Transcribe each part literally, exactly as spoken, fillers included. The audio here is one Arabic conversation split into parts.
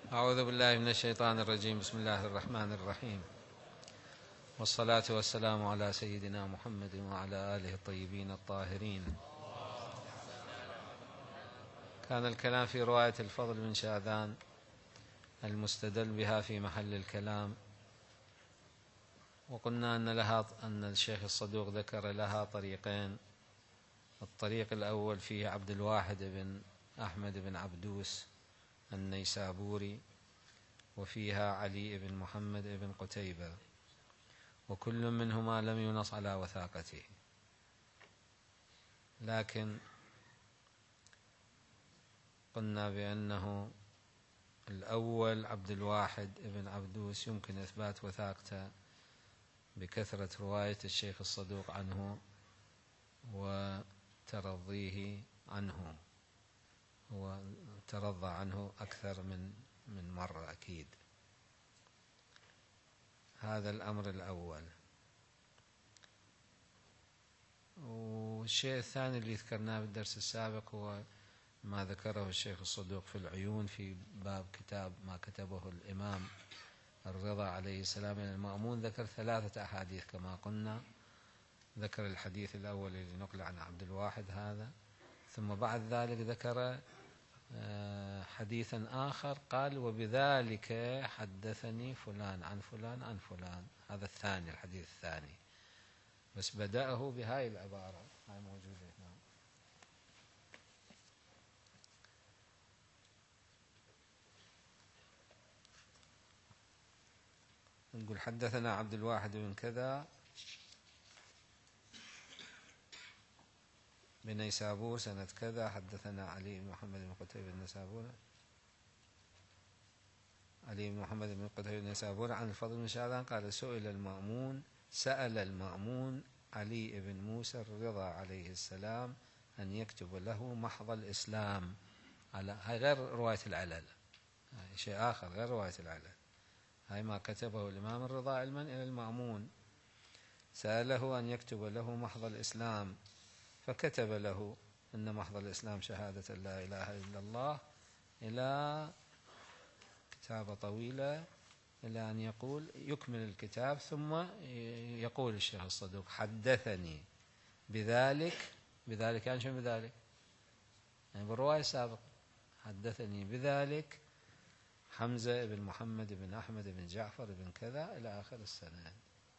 أعوذ بالله من الشيطان الرجيم. بسم الله الرحمن الرحيم، والصلاة والسلام على سيدنا محمد وعلى آله الطيبين الطاهرين. كان الكلام في رواية الفضل بن شاذان المستدل بها في محل الكلام، وقلنا أن لها أن الشيخ الصدوق ذكر لها طريقين. الطريق الأول فيه عبد الواحد بن أحمد بن عبدوس النيسابوري، وفيها علي بن محمد بن قتيبة، وكل منهما لم ينص على وثاقته، لكن قلنا بأنه الأول عبد الواحد بن عبدوس يمكن إثبات وثاقته بكثرة رواية الشيخ الصدوق عنه وترضيه عنه، وترضى عنه أكثر من من مرة أكيد. هذا الأمر الأول. والشيء الثاني اللي ذكرناه بالدرس السابق هو ما ذكره الشيخ الصدوق في العيون في باب كتاب ما كتبه الإمام الرضا عليه السلام إلى المأمون. ذكر ثلاثة أحاديث كما قلنا. ذكر الحديث الأول الذي نقل عن عبد الواحد هذا، ثم بعد ذلك ذكر حديثا آخر قال وبذلك حدثني فلان عن فلان عن فلان. هذا الثاني، الحديث الثاني، بس بدأه بهاي العبارة، هاي موجودة هنا. نقول حدثنا عبد الواحد بن كذا بن نيسابور سنة كذا، حدثنا علي بن محمد بن قتيبة بن نيسابور علي بن محمد بن قتيبة بن نيسابور عن الفضل بن شاذان قال سئل المأمون سأل المأمون علي بن موسى الرضا عليه السلام أن يكتب له محض الإسلام. على هاي غير رواية العلل، هاي شيء آخر غير رواية العلل. هاي ما كتبه الإمام الرضا علما إلى المأمون، سأله أن يكتب له محض الإسلام، فكتب له أن محض الإسلام شهادة لا إله إلا الله، إلى كتابة طويلة، إلى أن يقول يكمل الكتاب، ثم يقول الشيخ الصدوق حدثني بذلك. بذلك يعني شو بذلك؟ يعني بالرواية السابقة حدثني بذلك حمزة بن محمد بن أحمد بن جعفر بن كذا إلى آخر السنة.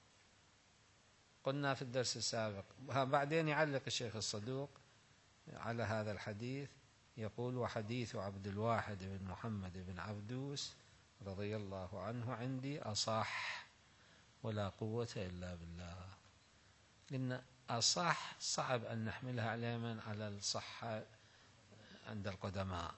قلنا في الدرس السابق. بعدين يعلق الشيخ الصدوق على هذا الحديث، يقول وحديث عبد الواحد بن محمد بن عبدوس رضي الله عنه عندي أصح ولا قوة إلا بالله. لأن أصح صعب أن نحملها علينا على الصحة عند القدماء.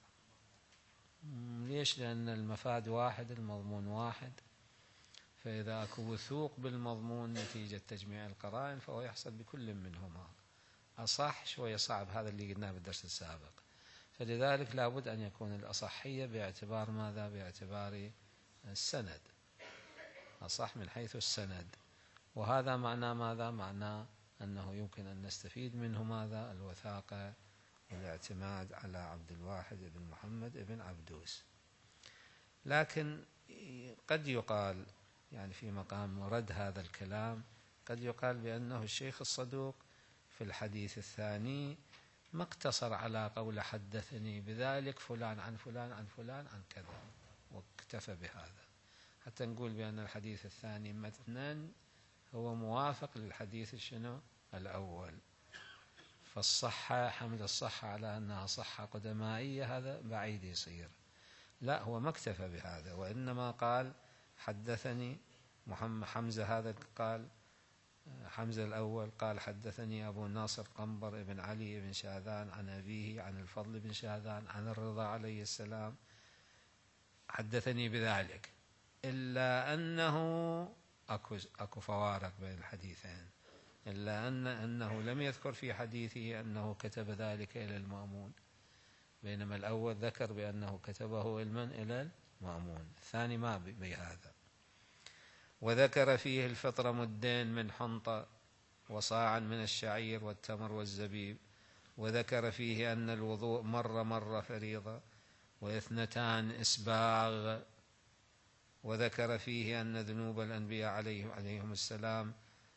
ليش؟ لأن المفاد واحد، المضمون واحد، فإذا أكو وثوق بالمضمون نتيجة تجميع القرائن فهو يحصل بكل منهما. أصح شوية صعب، هذا اللي قلناه بالدرس السابق. فلذلك لابد أن يكون الأصحية باعتبار ماذا؟ باعتبار السند، أصح من حيث السند. وهذا معناه ماذا؟ معناه أنه يمكن أن نستفيد منه ماذا؟ الوثاقة والاعتماد على عبد الواحد بن محمد بن عبدوس. لكن قد يقال يعني في مقام رد هذا الكلام، قد يقال بأنه الشيخ الصدوق في الحديث الثاني ما اقتصر على قول حدثني بذلك فلان عن فلان عن فلان عن كذا واكتفى بهذا، حتى نقول بأن الحديث الثاني متنا هو موافق للحديث شنو الأول. فالصحة، حمل الصحة على أنها صحة قدمائية، هذا بعيد يصير. لا، هو ما اكتفى بهذا، وإنما قال حدثني محمد حمزة. هذا قال حمزة الأول قال حدثني أبو الناصر قنبر بن علي بن شاذان عن أبيه عن الفضل بن شاذان عن الرضا عليه السلام حدثني بذلك، إلا أنه أكو, أكو فوارق بين الحديثين، إلا أن أنه لم يذكر في حديثه أنه كتب ذلك إلى المأمون، بينما الأول ذكر بأنه كتبه علما إلى المأمون، الثاني ما بهذا. وذكر فيه الفطر مدين من حنطة وصاعا من الشعير والتمر والزبيب. وذكر فيه أن الوضوء مرة مرة فريضة، واثنتان إسباغ، وذكر فيه أن ذنوب الأنبياء عليهم السلام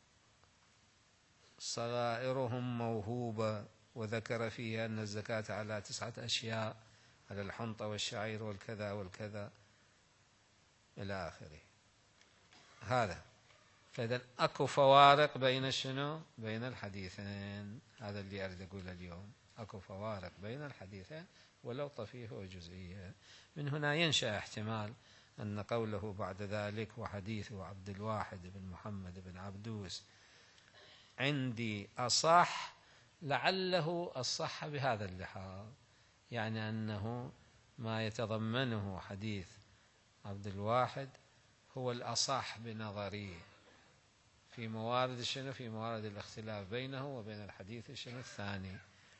صغائرهم موهوبة، وذكر فيه أن الزكاة على تسعة أشياء، على الحنطة والشعير والكذا والكذا إلى آخره. هذا فإذا أكو فوارق بين شنو؟ بين الحديثين. هذا اللي أريد أقوله اليوم، أكو فوارق بين الحديثين ولو طفيفة وجزئية. من هنا ينشأ احتمال أن قوله بعد ذلك وحديث عبد الواحد بن محمد بن عبدوس عندي أصح، لعله الصح بهذا اللحاظ، يعني أنه ما يتضمنه حديث عبد الواحد هو الأصح بنظري في موارد شنو؟ في موارد الاختلاف بينه وبين الحديث شنو الثاني،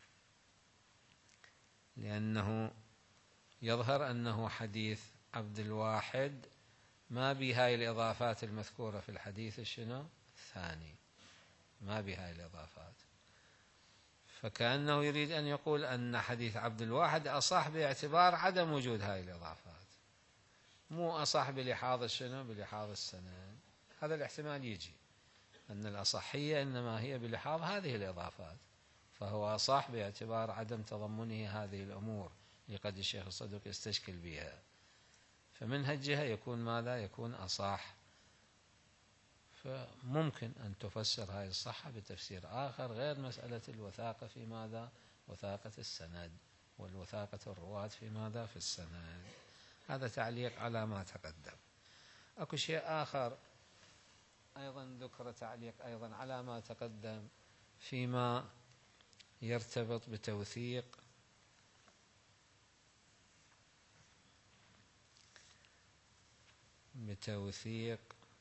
لأنه يظهر أنه حديث عبد الواحد ما بهاي الإضافات المذكورة في الحديث شنو الثاني، ما بهاي الإضافات، فكأنه يريد أن يقول أن حديث عبد الواحد أصح باعتبار عدم وجود هاي الإضافات، مو أصح بلحاظ شنو؟ بلحاظ السند. هذا الاحتمال يجي أن الأصحية إنما هي بلحاظ هذه الإضافات، فهو أصح باعتبار عدم تضمنه هذه الأمور اللي قد الشيخ الصدوق يستشكل بها، فمن هالجهة يكون ماذا؟ يكون أصح. فممكن أن تفسر هذه الصحة بتفسير آخر غير مسألة الوثاقة في ماذا؟ وثاقة السند، والوثاقة الرواة في ماذا؟ في السند. هذا تعليق على ما تقدم. أكو شيء آخر أيضا ذكر تعليق أيضا على ما تقدم فيما يرتبط بتوثيق بتوثيق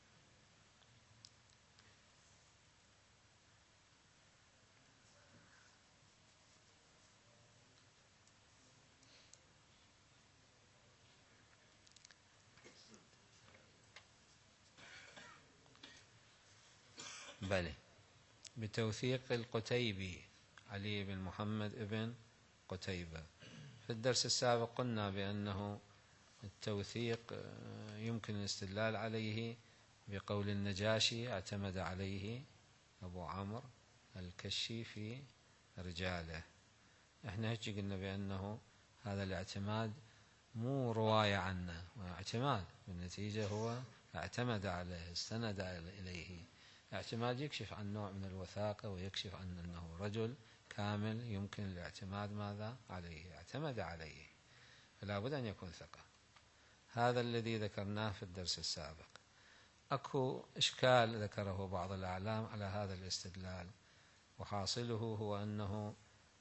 بلى بتوثيق القتيبي علي بن محمد ابن قتيبة. في الدرس السابق قلنا بأنه التوثيق يمكن الاستدلال عليه بقول النجاشي اعتمد عليه أبو عمرو الكشي في رجاله. احنا هيك قلنا بأنه هذا الاعتماد مو رواية عنه، واعتماد بالنتيجة هو اعتمد عليه، استند إليه. اعتماد يكشف عن نوع من الوثاقة ويكشف عن أنه رجل كامل يمكن الاعتماد ماذا عليه، اعتمد عليه، فلا بد أن يكون ثقة. هذا الذي ذكرناه في الدرس السابق. أكو إشكال ذكره بعض الأعلام على هذا الاستدلال، وحاصله هو أنه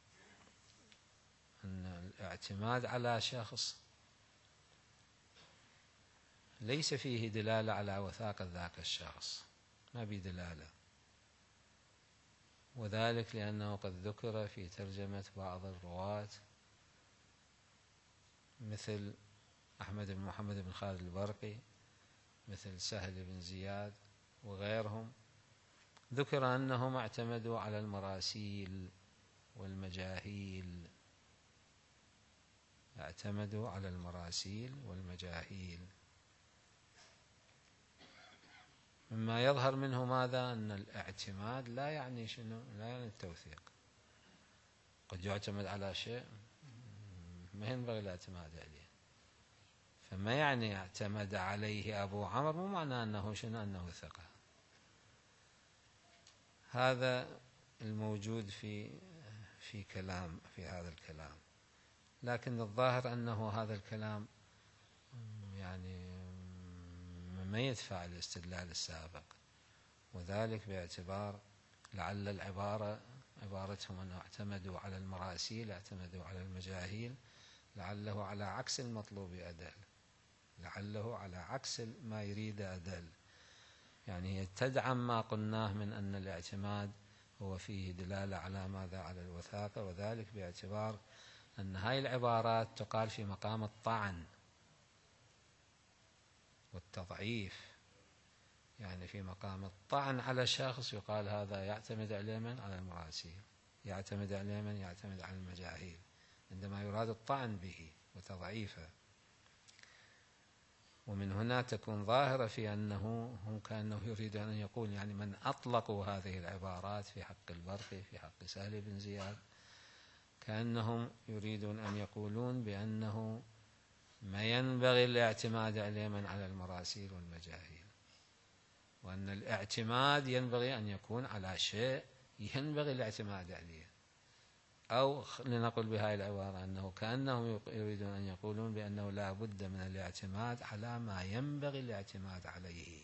أن الاعتماد على شخص ليس فيه دلالة على وثاقة ذاك الشخص، ما بي دلالة، وذلك لأنه قد ذكر في ترجمة بعض الرواة مثل أحمد بن محمد بن خالد البرقي، مثل سهل بن زياد وغيرهم، ذكر أنهم اعتمدوا على المراسيل والمجاهيل، اعتمدوا على المراسيل والمجاهيل، مما يظهر منه ماذا؟ أن الاعتماد لا يعني شنو؟ لا يعني التوثيق. قد يعتمد على شيء ما ينبغي الاعتماد عليه، فما يعني اعتمد عليه أبو عمرو مو معناه أنه شنو؟ أنه ثقة. هذا الموجود في في كلام في هذا الكلام، لكن الظاهر أنه هذا الكلام يعني ما يدفع الاستدلال السابق، وذلك باعتبار لعل العبارة عبارتهم أنه اعتمدوا على المراسيل، اعتمدوا على المجاهيل، لعله على عكس المطلوب أدل، لعله على عكس ما يريد أدل، يعني هي تدعم ما قلناه من أن الاعتماد هو فيه دلالة على ماذا؟ على الوثاقة، وذلك باعتبار أن هاي العبارات تقال في مقام الطعن والتضعيف، يعني في مقام الطعن على شخص يقال هذا يعتمد على من؟ على المراسيل، يعتمد على من؟ يعتمد على المجاهيل، عندما يراد الطعن به. وتضعيفه، ومن هنا تكون ظاهرة في أنه هم كأنه يريد أن يقول يعني من أطلقوا هذه العبارات في حق البرقي في حق سهل بن زياد كأنهم يريدون أن يقولون بأنه ما ينبغي الاعتماد عليهم على المراسيل والمجاهيل، وأن الاعتماد ينبغي أن يكون على شيء ينبغي الاعتماد عليه، أو لنقل بهذه العبارة أنه كأنهم يريدون أن يقولون بأنه لا بد من الاعتماد على ما ينبغي الاعتماد عليه،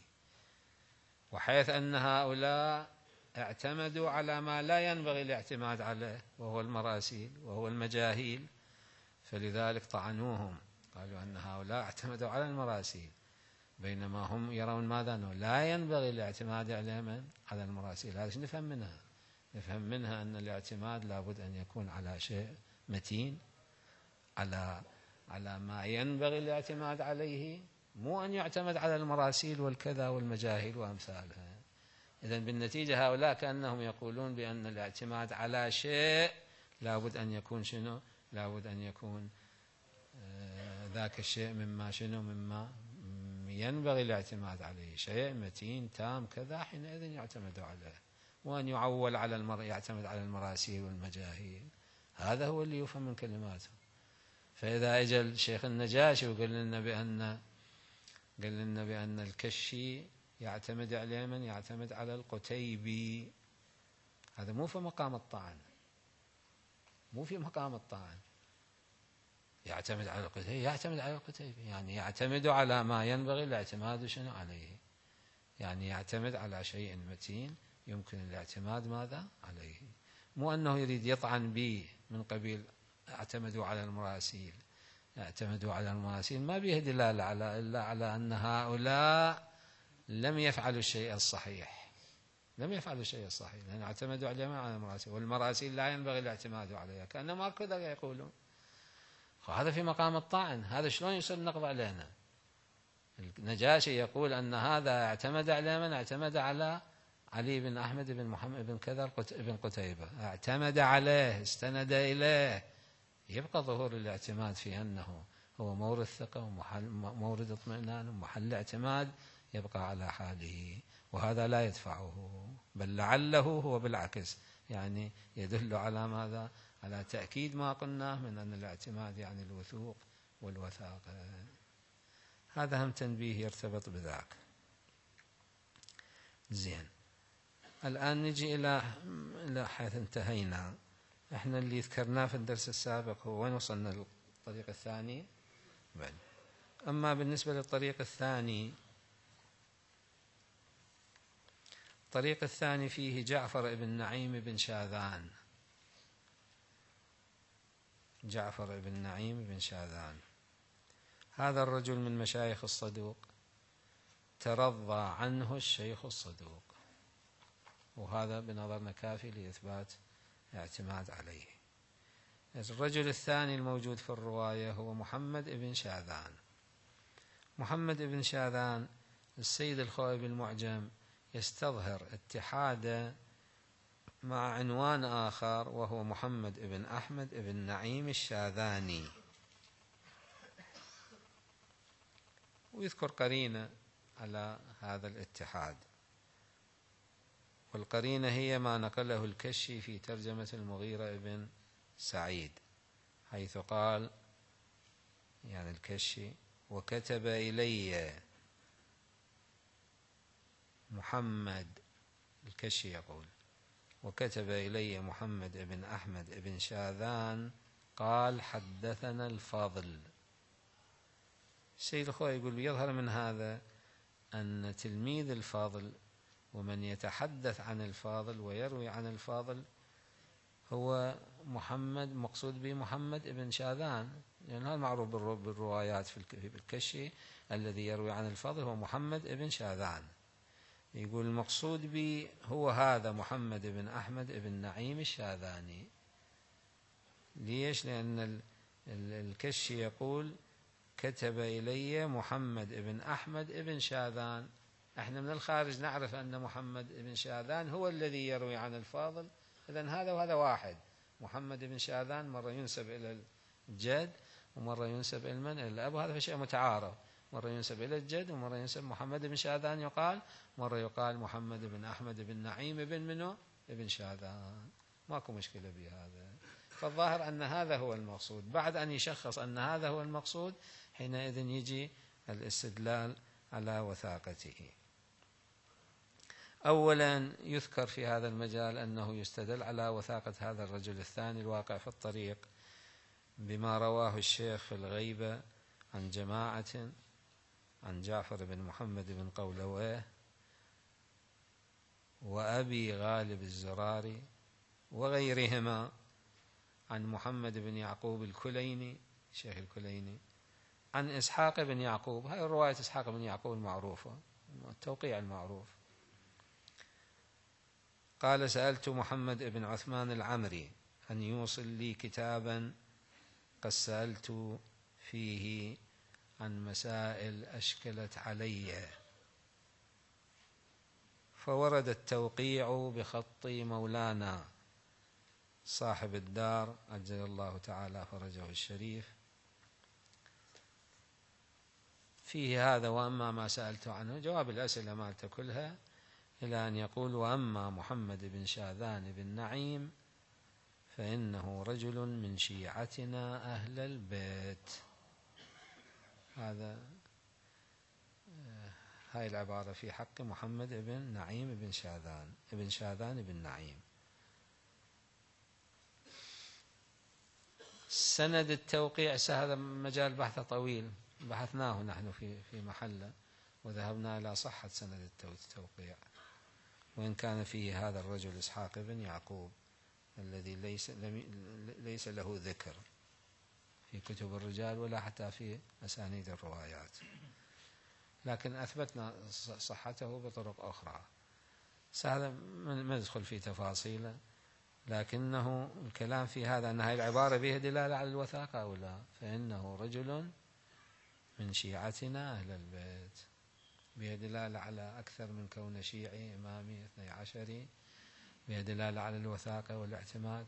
وحيث أن هؤلاء اعتمدوا على ما لا ينبغي الاعتماد عليه وهو المراسيل وهو المجاهيل، فلذلك طعنوهم، قالوا أن هؤلاء اعتمدوا على المراسيل بينما هم يرون ماذا؟ أنه لا ينبغي الاعتماد عليهم على المراسيل. هذا نفهم منها؟ نفهم منها أن الاعتماد لابد أن يكون على شيء متين، على على ما ينبغي الاعتماد عليه، مو أن يعتمد على المراسيل والكذا والمجاهيل وأمثالها. إذن بالنتيجة هؤلاء كأنهم يقولون بأن الاعتماد على شيء لابد أن يكون شنو؟ لابد أن يكون آه ذاك الشيء مما شنو؟ مما ينبغي الاعتماد عليه، شيء متين تام كذا، حينئذ يعتمد عليه، وأن يعول على المر... يعتمد على المراسيل والمجاهيل. هذا هو اللي يفهم من كلماته. فإذا أجى الشيخ النجاشي وقال لنا بأن قال لنا بأن الكشي يعتمد على من؟ يعتمد على القتيبي، هذا مو في مقام الطعن، مو في مقام الطعن. يعتمد على القتيبي، يعتمد على القتيبي يعني يعتمد على ما ينبغي الاعتماد شنو عليه، يعني يعتمد على شيء متين يمكن الاعتماد ماذا عليه، مو أنه يريد يطعن به من قبيل اعتمدوا على المراسيل. اعتمدوا على المراسيل ما به دلالة على إلا على أن هؤلاء لم يفعلوا الشيء الصحيح، لم يفعلوا الشيء الصحيح، لأن اعتمدوا على المراسيل، والمراسيل لا ينبغي الاعتماد عليها، كأنما كذا يقولون. وهذا في مقام الطعن، هذا شلون يصير نقض علينا؟ النجاشي يقول أن هذا اعتمد على من؟ اعتمد على علي بن أحمد بن محمد بن كذا بن قتيبة، اعتمد عليه، استند إليه، يبقى ظهور الاعتماد في أنه هو مورد ثقة ومورد اطمئنان ومحل اعتماد، يبقى على حاله، وهذا لا يدفعه، بل لعله هو بالعكس يعني يدل على ماذا؟ على تأكيد ما قلناه من أن الاعتماد يعني الوثوق والوثاقة. هذا هم تنبيه يرتبط بذاك. زين، الآن نجي إلى إلى حيث انتهينا. احنا اللي ذكرناه في الدرس السابق هو وين وصلنا؟ للطريق الثاني. بل. أما بالنسبة للطريق الثاني، الطريق الثاني فيه جعفر بن نعيم بن شاذان. جعفر بن نعيم بن شاذان هذا الرجل من مشايخ الصدوق، ترضى عنه الشيخ الصدوق، وهذا بنظرنا كافي لإثبات اعتماد عليه. الرجل الثاني الموجود في الرواية هو محمد بن شاذان. محمد بن شاذان السيد الخوئي بالمعجم يستظهر اتحاده مع عنوان آخر وهو محمد بن أحمد بن نعيم الشاذاني، ويذكر قرينة على هذا الاتحاد، والقرينة هي ما نقله الكشي في ترجمة المغيرة بن سعيد، حيث قال يعني الكشي: وكتب إلي محمد، الكشي يقول: وكتب إلي محمد بن أحمد بن شاذان قال حدثنا الفاضل. السيد الخوئي يقول: يظهر من هذا أن تلميذ الفاضل ومن يتحدث عن الفاضل ويروي عن الفاضل هو محمد، مقصود به محمد بن شاذان، لأن يعني هذا معروف بالروايات في الكشي، الذي يروي عن الفاضل هو محمد بن شاذان. يقول المقصود به هو هذا محمد بن أحمد بن نعيم الشاذاني. ليش؟ لأن الكشي يقول: كتب إلي محمد بن أحمد بن شاذان. احنا من الخارج نعرف أن محمد بن شاذان هو الذي يروي عن الفاضل، إذن هذا وهذا واحد. محمد بن شاذان مرة ينسب إلى الجد ومرة ينسب إلى من؟ إلى الأب، وهذا في شيء متعارف، مرة ينسب إلى الجد ومرة ينسب محمد بن شاذان يقال، مرة يقال محمد بن أحمد بن نعيم بن منو؟ ابن شاذان، ماكو مشكلة بهذا. فالظاهر أن هذا هو المقصود. بعد أن يشخص أن هذا هو المقصود حينئذ يجي الاستدلال على وثاقته. أولا يذكر في هذا المجال أنه يستدل على وثاقة هذا الرجل الثاني الواقع في الطريق بما رواه الشيخ في الغيبة عن جماعة عن جعفر بن محمد بن قولويه وأبي غالب الزراري وغيرهما عن محمد بن يعقوب الكليني الشيخ الكليني عن إسحاق بن يعقوب. هاي رواية إسحاق بن يعقوب المعروفة، التوقيع المعروف. قال: سألت محمد بن عثمان العمري أن يوصل لي كتابا قد سألت فيه عن مسائل أشكلت علي، فورد التوقيع بخط مولانا صاحب الدار عجل الله تعالى فرجه الشريف فيه هذا: وأما ما سألت عنه، جواب الأسئلة مالت كلها، إلى أن يقول: وأما محمد بن شاذان بن نعيم فإنه رجل من شيعتنا أهل البيت. هذا هاي العبارة في حق محمد بن نعيم بن شاذان بن شاذان بن نعيم. سند التوقيع هذا مجال بحث طويل، بحثناه نحن في في محله وذهبنا إلى صحة سند التوقيع، وإن كان فيه هذا الرجل إسحاق بن يعقوب الذي ليس ليس له ذكر في كتب الرجال ولا حتى في أسانيد الروايات، لكن أثبتنا صحته بطرق أخرى. سهل ما ندخل في تفاصيله، لكنه الكلام في هذا أن هذه العبارة بها دلالة على الوثاقة أو لا، فإنه رجل من شيعتنا أهل البيت، بها دلالة على أكثر من كون شيعي إمامي اثني عشري، بها دلالة على الوثاقة والاعتماد.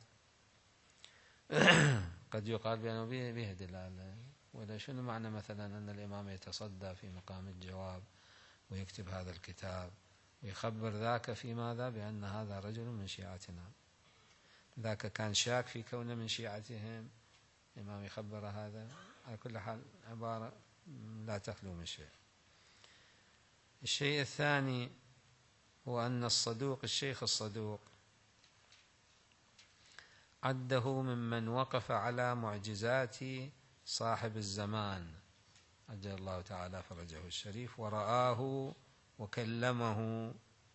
قد يقال بأنه بها دلالة، ولا شنو معنى مثلا أن الإمام يتصدى في مقام الجواب ويكتب هذا الكتاب ويخبر ذاك في ماذا؟ بأن هذا رجل من شيعتنا. ذاك كان شاك في كونه من شيعتهم، الإمام يخبر هذا. على كل حال عبارة لا تخلو من شيء. الشيء الثاني هو أن الصدوق الشيخ الصدوق عده ممن وقف على معجزات صاحب الزمان عجل الله تعالى فرجه الشريف ورآه وكلمه.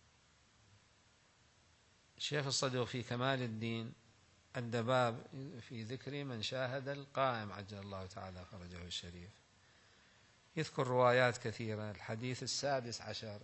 الشيخ الصدوق في كمال الدين عند باب في ذكر من شاهد القائم عجل الله تعالى فرجه الشريف، يذكر روايات كثيرة. الحديث السادس عشر،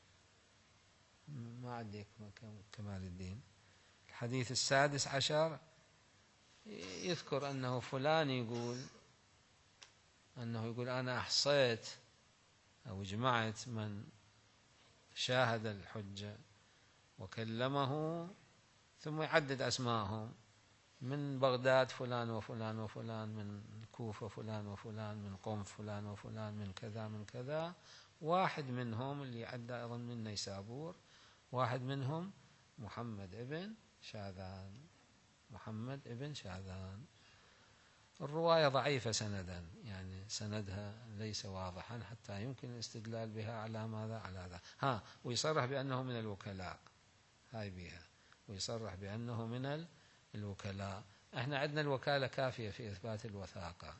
ما عندك كمال الدين، الحديث السادس عشر يذكر أنه فلان يقول أنه يقول أنا أحصيت أو جمعت من شاهد الحجة وكلمه، ثم يعدد أسماءهم: من بغداد فلان وفلان وفلان، من كوفة فلان وفلان، من قم فلان وفلان، من كذا من كذا. واحد منهم اللي عدى أيضا من نيسابور، واحد منهم محمد ابن شاذان محمد ابن شاذان. الرواية ضعيفة سندا، يعني سندها ليس واضحا حتى يمكن الاستدلال بها على ماذا؟ على هذا. ها ويصرح بأنه من الوكلاء، هاي بها، ويصرح بأنه من الوكلاء. احنا عندنا الوكالة كافية في إثبات الوثاقة،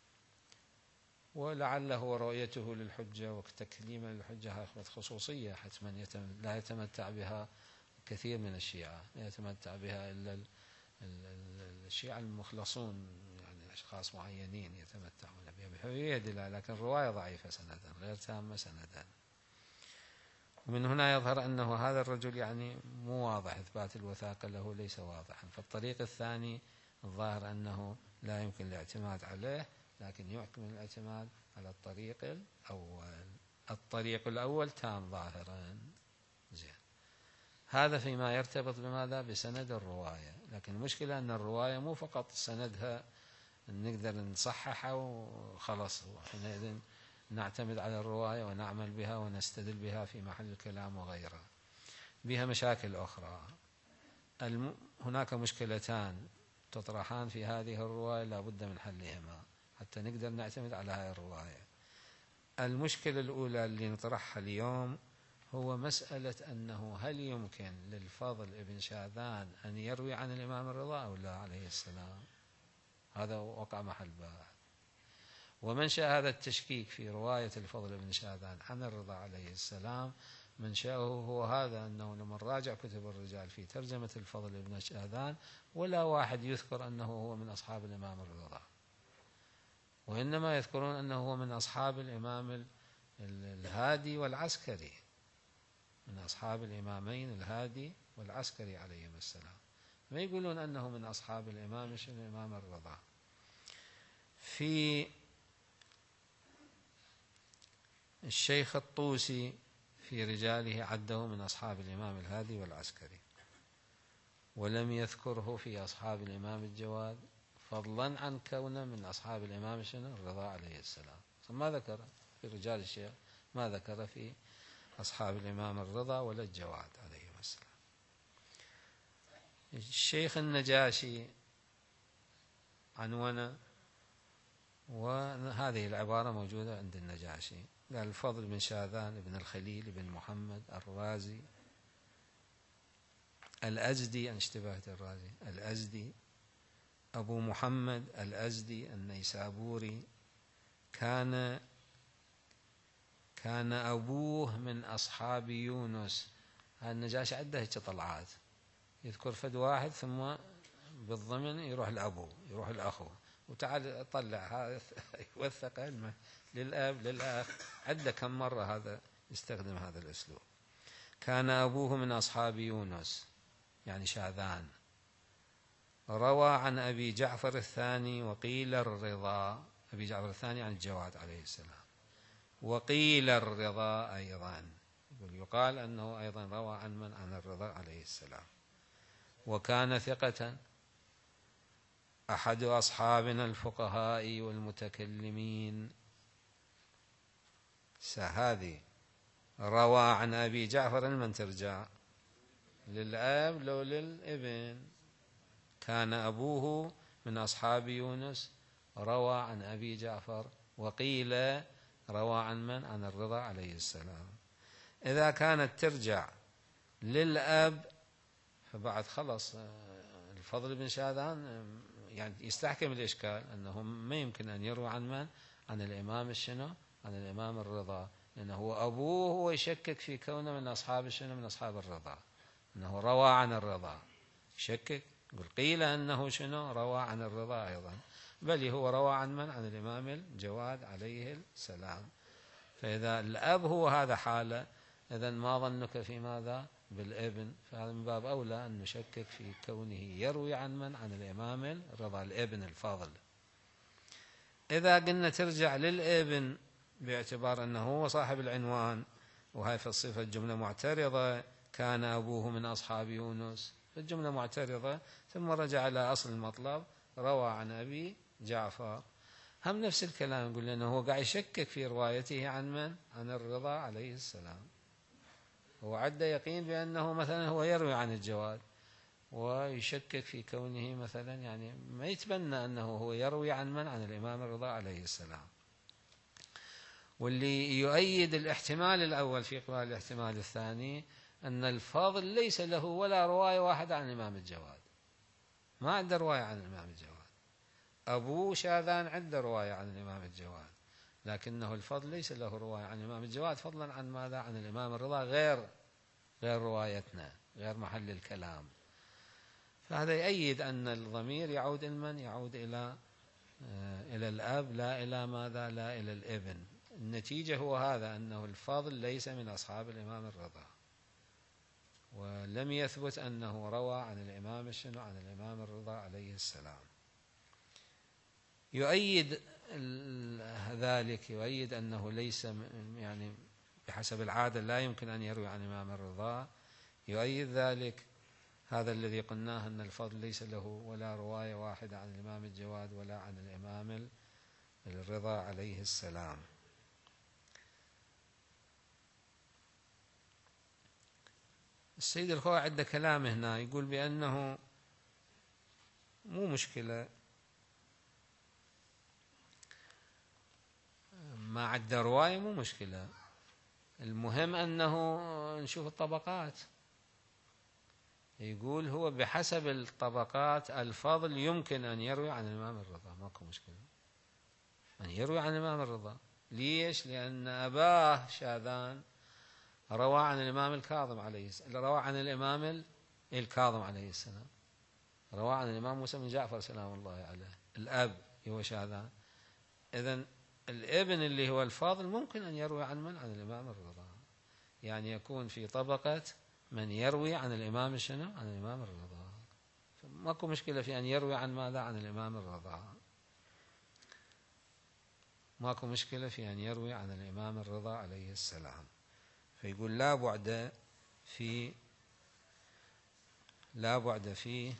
ولعله ورؤيته للحجة وتكليما للحجة خصوصية حتما لا يتمتع بها كثير من الشيعة، لا يتمتع بها إلا الشيعة المخلصون، يعني أشخاص معينين يتمتعون بها بحرية دلالة، لكن الرواية ضعيفة سندا غير تامة سندا. ومن هنا يظهر أنه هذا الرجل يعني مو واضح إثبات الوثاقة له، ليس واضحا. فالطريق الثاني الظاهر أنه لا يمكن الاعتماد عليه، لكن يمكن الاعتماد على الطريق الأول. الطريق الأول تام ظاهرا. زين، هذا فيما يرتبط بماذا؟ بسند الرواية. لكن المشكلة أن الرواية مو فقط سندها نقدر نصححها وخلاص، حينئذ نعتمد على الرواية ونعمل بها ونستدل بها في محل الكلام وغيرها. بها مشاكل أخرى. الم... هناك مشكلتان تطرحان في هذه الرواية لا بد من حلهما حتى نقدر نعتمد على هذه الرواية. المشكلة الأولى اللي نطرحها اليوم هو مسألة أنه هل يمكن للفضل ابن شاذان أن يروي عن الإمام الرضا أو لا عليه السلام؟ هذا وقع محل بحث. ومنشأ هذا التشكيك في رواية الفضل ابن شاذان عن الرضا عليه السلام منشأه هو هذا، أنه لما راجع كتب الرجال في ترجمة الفضل ابن شاذان ولا واحد يذكر أنه هو من أصحاب الإمام الرضا، وإنما يذكرون أنه هو من أصحاب الإمام الهادي والعسكري، من أصحاب الإمامين الهادي والعسكري عليهم السلام، ما يقولون أنه من أصحاب الإمام الإمام الرضا. في الشيخ الطوسي في رجاله عده من أصحاب الإمام الهادي والعسكري، ولم يذكره في أصحاب الإمام الجواد، فضلا عن كونه من أصحاب الإمام الرضا عليه السلام. ما ذكر في رجال الشيخ، ما ذكر في أصحاب الإمام الرضا ولا الجواد عليهم السلام. الشيخ النجاشي عنوانه، وهذه العبارة موجودة عند النجاشي، قال الفضل بن شاذان بن الخليل بن محمد الرازي الأزدي، أنا اشتبهت الرازي الأزدي، أبو محمد الأزدي النيسابوري، كان كان أبوه من أصحاب يونس. النجاشي عنده هيك طلعات، يذكر فد واحد ثم بالضمن يروح لأبوه يروح لأخوه وتعال طلع هذا يوثق علمه للأب للأخ، عدة كم مرة هذا يستخدم هذا الأسلوب. كان أبوه من أصحاب يونس يعني شاذان، روى عن أبي جعفر الثاني وقيل الرضا، أبي جعفر الثاني عن الجواد عليه السلام، وقيل الرضا أيضا، يقال أنه أيضا روى عن من؟ عن الرضا عليه السلام. وكان ثقة أحد أصحابنا الفقهاء والمتكلمين. هذه روى عن أبي جعفر من ترجع للأب لو للابن؟ كان أبوه من أصحاب يونس، روى عن أبي جعفر، وقيل روى عن من؟ عن الرضا عليه السلام. إذا كانت ترجع للأب فبعد خلص الفضل بن شاذان يعني يستحكم الإشكال أنه ما يمكن أن يروي عن من؟ عن الإمام الشنو؟ عن الإمام الرضا، لأنه هو أبوه هو يشكك في كونه من أصحاب الشنو؟ من أصحاب الرضا، أنه روى عن الرضا، يشكك يقول قيل أنه شنو؟ روى عن الرضا أيضا، بل هو روى عن من؟ عن الإمام الجواد عليه السلام. فإذا الأب هو هذا حاله، إذن ما ظنك في ماذا؟ بالابن؟ فهذا من باب أولى أن نشكك في كونه يروي عن من؟ عن الإمام الرضا الابن الفاضل. إذا قلنا ترجع للابن باعتبار أنه هو صاحب العنوان، وهي في الصفة الجملة معترضة، كان أبوه من أصحاب يونس، الجملة معترضة، ثم رجع إلى أصل المطلب روى عن أبي جعفر، هم نفس الكلام، يقول لأنه هو قاعد يشكك في روايته عن من؟ عن الرضا عليه السلام. هو عد يقين بأنه مثلا هو يروي عن الجواد، ويشكك في كونه مثلا يعني ما يتبنى أنه هو يروي عن من؟ عن الإمام الرضا عليه السلام. واللي يؤيد الاحتمال الأول في قبال الاحتمال الثاني أن الفاضل ليس له ولا رواية واحدة عن الإمام الجواد، ما عنده رواية عن الإمام الجواد. أبو شاذان عنده رواية عن الإمام الجواد، لكنه الفضل ليس له رواية عن الإمام الجواد، فضلا عن ماذا؟ عن الإمام الرضا، غير غير روايتنا، غير محل الكلام. فهذا يؤيد أن الضمير يعود إلى من؟ يعود إلى إلى الأب، لا إلى ماذا؟ لا إلى الابن. النتيجة هو هذا، أنه الفاضل ليس من أصحاب الإمام الرضا، ولم يثبت أنه روى عن الإمام الشنو؟ عن الإمام الرضا عليه السلام. يؤيد ذلك، يؤيد أنه ليس يعني بحسب العادة لا يمكن أن يروي عن الإمام الرضا، يؤيد ذلك هذا الذي قلناه أن الفضل ليس له ولا رواية واحدة عن الإمام الجواد ولا عن الإمام الرضا عليه السلام. السيد الخوئي عنده كلام هنا يقول بأنه مو مشكلة ما عنده رواية، مو مشكلة، المهم أنه نشوف الطبقات. يقول هو بحسب الطبقات الفضل يمكن أن يروي عن الإمام الرضا، ماكو مشكلة أن يروي عن الإمام الرضا. ليش؟ لأن أباه شاذان روى عن الإمام الكاظم عليه السلام، روى عن الإمام الكاظم عليه السلام، روى عن الإمام موسى بن جعفر سلام الله عليه، الأب هو شاذان. إذن الابن اللي هو الفاضل ممكن أن يروي عن من؟ عن الإمام الرضا، يعني يكون في طبقة من يروي عن الإمام شنو؟ عن الإمام الرضا. ماكو مشكلة في أن يروي عن ماذا؟ عن الإمام الرضا، ماكو مشكلة في أن يروي عن الإمام الرضا عليه السلام. فيقول لا بعد في لا بعد في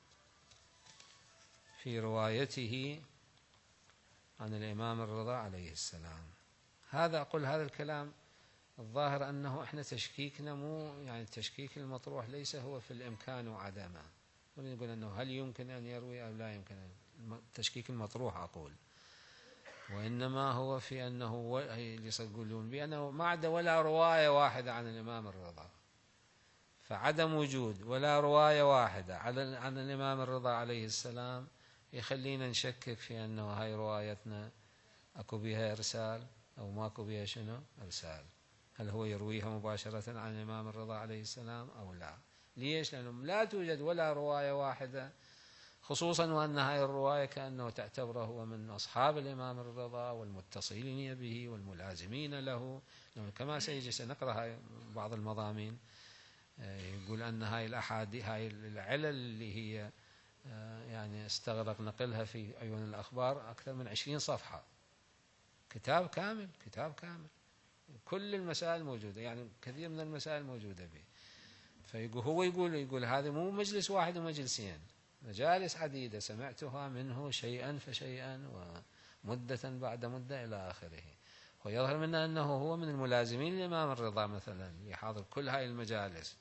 في روايته عن الإمام الرضا عليه السلام. هذا أقول هذا الكلام الظاهر أنه إحنا تشكيكنا مو يعني التشكيك المطروح ليس هو في الإمكان وعدمه، ونقول أنه هل يمكن أن يروي أو لا يمكن، التشكيك المطروح أقول، وإنما هو في أنه يقولون بأنه ما عدا ولا رواية واحدة عن الإمام الرضا، فعدم وجود ولا رواية واحدة عن الإمام الرضا عليه السلام يخلينا نشكك في أنه هاي روايتنا أكو بها إرسال أو ماكو بها شنو إرسال، هل هو يرويها مباشرة عن الإمام الرضا عليه السلام أو لا. ليش؟ لأنه لا توجد ولا رواية واحدة، خصوصا وأن هاي الرواية كأنه تعتبره هو من أصحاب الإمام الرضا والمتصلين به والملازمين له، كما سيجي سنقرأ هاي بعض المضامين يقول أن هاي الأحاديث هاي العلل اللي هي يعني استغرق نقلها في عيون الأخبار أكثر من عشرين صفحة، كتاب كامل كتاب كامل كل المسائل موجودة، يعني كثير من المسائل موجودة به. فيقول هو يقول يقول هذا مو مجلس واحد ومجلسين، مجالس عديدة سمعتها منه شيئا فشيئا ومدة بعد مدة إلى آخره. ويظهر منا أنه هو من الملازمين للإمام الرضا مثلا يحاضر كل هاي المجالس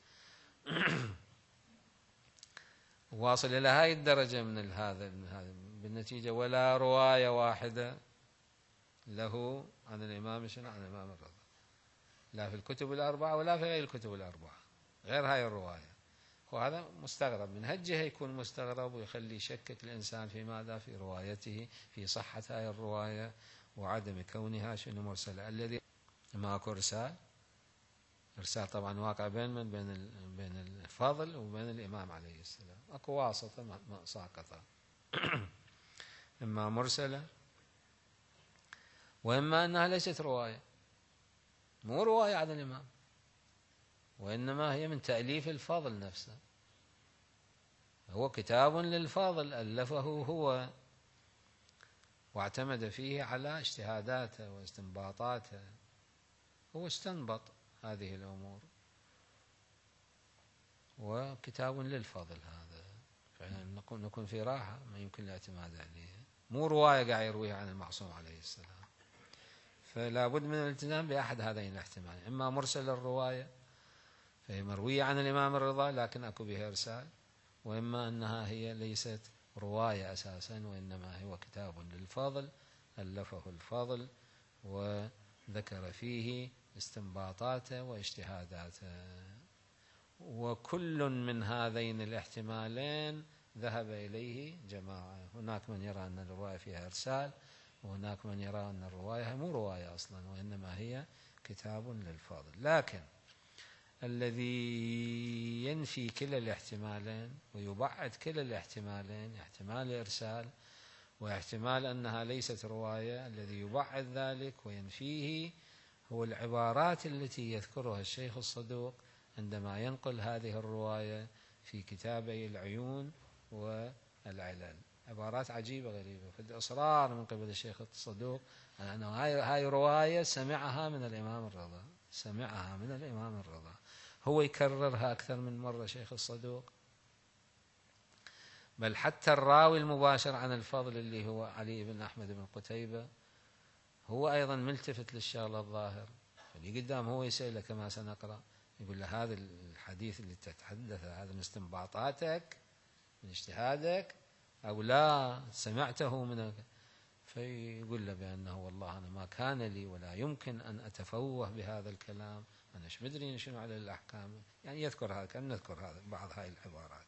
واصل إلى هاي الدرجة من هذا بالنتيجة ولا رواية واحدة له عن الإمام شنو عن الإمام الرضا، لا في الكتب الأربعة ولا في غير الكتب الأربعة غير هاي الرواية. وهذا مستغرب، من هالجهة يكون مستغرب ويخلي يشكك الإنسان في ماذا؟ في روايته، في صحة هاي الرواية وعدم كونها شنو مرسلة. الذي ماكو إرسال، إرسال طبعا واقع بين من؟ بين بين الفضل وبين الإمام عليه السلام، أكو واسطة ساقطة إما مرسلة وإما أنها ليست رواية، مو رواية عن الإمام، وإنما هي من تأليف الفضل نفسه، هو كتاب للفضل ألفه هو واعتمد فيه على اجتهاداته واستنباطاته، هو استنبط هذه الأمور، وكتاب للفضل هذا، فنكون نكون في راحة ما يمكن الاعتماد عليه، مو رواية قاعد يرويها عن المعصوم عليه السلام. فلا بد من الالتزام بأحد هذين الاحتمالين، إما مرسل الرواية فهي مروية عن الإمام الرضا لكن أكو بها إرسال، وإما أنها هي ليست رواية أساسا وإنما هو كتاب للفضل ألفه الفضل وذكر فيه استنباطاته واجتهاداته، وكل من هذين الاحتمالين ذهب إليه جماعة. هناك من يرى أن الرواية فيها إرسال، وهناك من يرى أن الرواية مو رواية أصلا وإنما هي كتاب للفضل. لكن الذي ينفي كلا الاحتمالين ويبعد كلا الاحتمالين، احتمال الإرسال واحتمال أنها ليست رواية، الذي يبعد ذلك وينفيه هو العبارات التي يذكرها الشيخ الصدوق عندما ينقل هذه الرواية في كتابي العيون والعلل، عبارات عجيبة غريبة، في إصرار من قبل الشيخ الصدوق أنه هاي هاي رواية سمعها من الإمام الرضا، سمعها من الإمام الرضا، هو يكررها أكثر من مرة شيخ الصدوق بل حتى الراوي المباشر عن الفضل اللي هو علي بن أحمد بن قتيبة هو أيضا ملتفت للشغلة الظاهر، اللي قدام هو يسأله كما سنقرأ، يقول له هذا الحديث اللي تتحدث هذا من استنباطاتك من اجتهادك أو لا سمعته من، فيقول له بأنه والله أنا ما كان لي ولا يمكن أن أتفوه بهذا الكلام، أنا ايش مدري شنو على الأحكام، يعني يذكر هذا، كان نذكر هذا بعض هاي العبارات.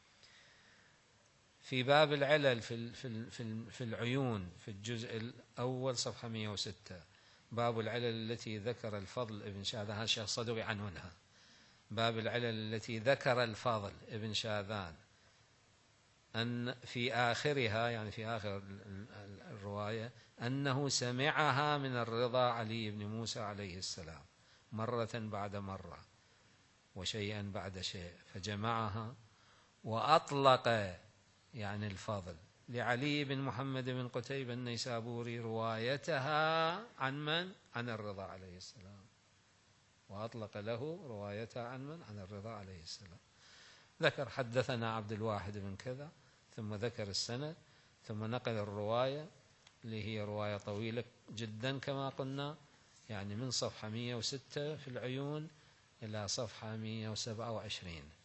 في باب العلل في في في العيون في الجزء الأول صفحة مئة وستة، باب العلل التي ذكر الفضل ابن شاذان، هذا الشيخ الصدوقي عنونها، باب العلل التي ذكر الفضل ابن شاذان أن في آخرها، يعني في آخر الرواية، أنه سمعها من الرضا علي بن موسى عليه السلام مرة بعد مرة وشيئا بعد شيء، فجمعها وأطلق يعني الفضل لعلي بن محمد بن قتيبة النيسابوري روايتها عن من؟ عن الرضا عليه السلام، وأطلق له روايتها عن من؟ عن الرضا عليه السلام. ذكر حدثنا عبد الواحد بن كذا، ثم ذكر السند، ثم نقل الرواية اللي هي رواية طويلة جدا كما قلنا، يعني من صفحة مئة وستة في العيون إلى صفحة مئة وسبعة وعشرين.